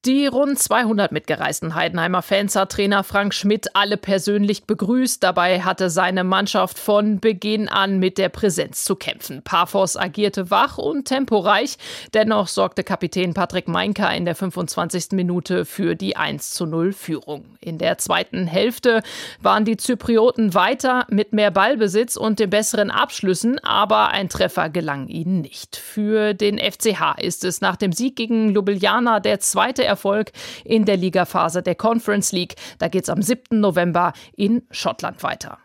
Die rund 200 mitgereisten Heidenheimer Fans hat Trainer Frank Schmidt alle persönlich begrüßt. Dabei hatte seine Mannschaft von Beginn an mit der Präsenz zu kämpfen. Paphos agierte wach und temporeich. Dennoch sorgte Kapitän Patrick Meinka in der 25. Minute für die 1:0 Führung. In der zweiten Hälfte waren die Zyprioten weiter mit mehr Ballbesitz und den besseren Abschlüssen, aber ein Treffer gelang ihnen nicht. Für den FCH ist es nach dem Sieg gegen Ljubljana der zweite Erfolg in der Ligaphase der Conference League. Da geht's am 7. November in Schottland weiter.